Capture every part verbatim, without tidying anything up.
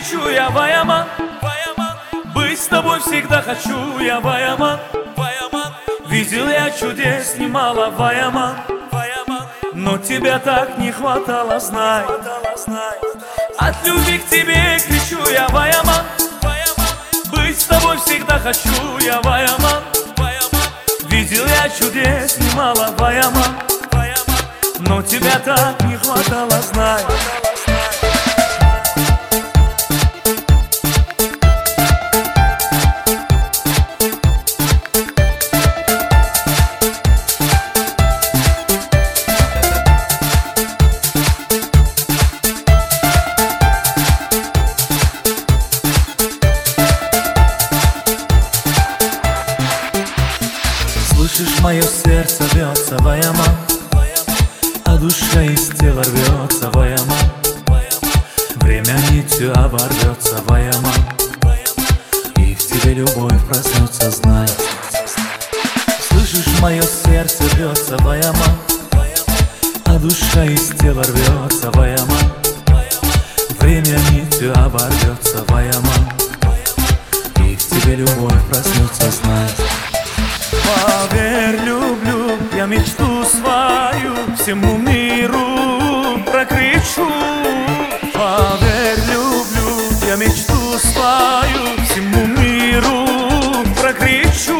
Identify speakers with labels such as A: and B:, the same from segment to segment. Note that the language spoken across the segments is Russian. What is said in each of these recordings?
A: кричу я, Ваяман, быть с тобой всегда хочу я, Ваяман. Видел я чудес немало, Ваяман, но тебя так не хватало, знай. От любви к тебе кричу я, Ваяман, быть с тобой всегда хочу я, Ваяман. Видел я чудес немало, Ваяман, но тебя так не хватало, знай.
B: Слышишь, мое сердце бьется, Ваяман, а душа из тела рвется, Ваяман. Время нитью оборвется, Ваяман, и в тебе любовь проснется, знай. Слышишь, мое сердце бьется, Ваяман, а душа из тела рвется, Ваяман. Время нитью оборвется, Ваяман, и в тебе любовь проснется, знай.
A: Поверь, люблю, я мечту свою всему миру прокричу. Поверь, люблю, я мечту свою всему миру прокричу.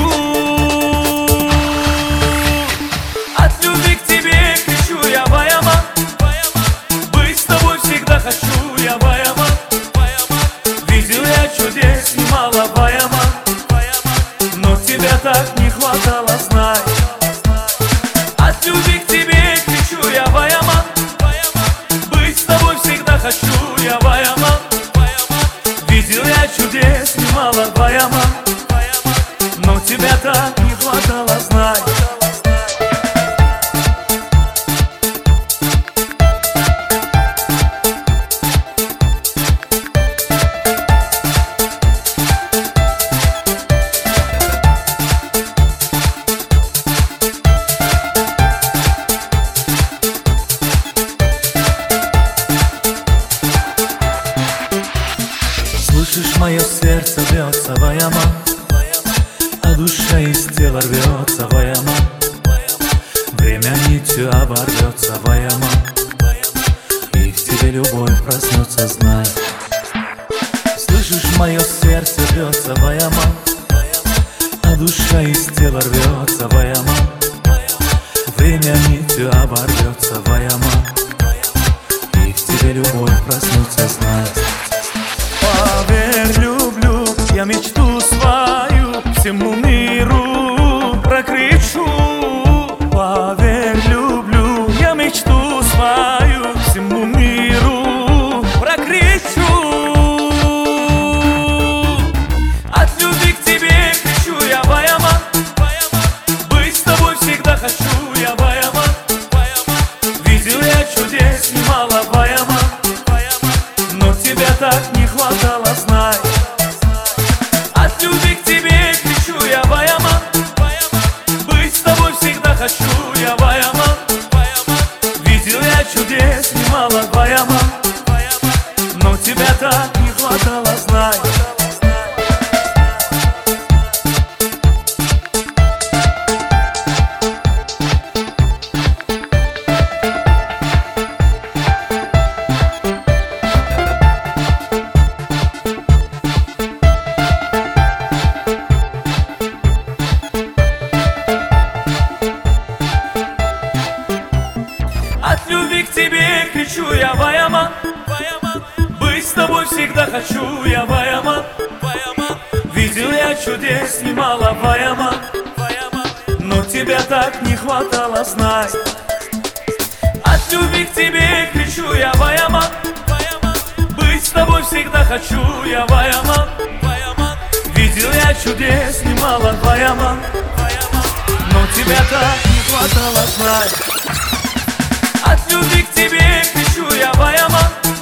A: От любви к тебе кричу я, Ваяман, быть с тобой всегда хочу я, Ваяман. Видел я чудес немало, Ваяман, но тебя так не хватало, знай. От любви к тебе кричу я, Ваяман, быть с тобой всегда хочу я, Ваяман. Видел я чудес немало, Ваяман, но тебя так не хватало, знай.
B: Слышишь, мое сердце бьется, Ваяман, а душа из тела рвется, Ваяман. Время нитью оборвется, Ваяман, и в тебе любовь проснется, знай. Слышишь, мое сердце бьется, Ваяман, а душа из тела рвется, Ваяман. Время нитью оборвется, Ваяман, и в тебе любовь проснется, знай.
A: Поверь, люблю, я мечту свою всему миру прокричу. Поверь, люблю, я мечту свою всему миру прокричу. От любви к тебе кричу я, Ваяман, быть с тобой всегда хочу я, Ваяман. Видел я чудес немало, Ваяман, но тебя так не хватало, знай. От любви к тебе кричу я, Ваяман, быть с тобой всегда хочу я, Ваяман. Видел я чудес немало, Ваяман, но тебя так не хватало, знай. От любви к тебе кричу я, Ваяман, быть с тобой всегда хочу я, Ваяман. Видел я чудес немало, Ваяман, но тебя так не хватало, знай. От любви к тебе кричу я, Ваяман, быть с тобой всегда хочу я, Ваяман. Видел я чудес немало, Ваяман, но тебя так не хватало, знай. От любви к тебе кричу я, Ваяман,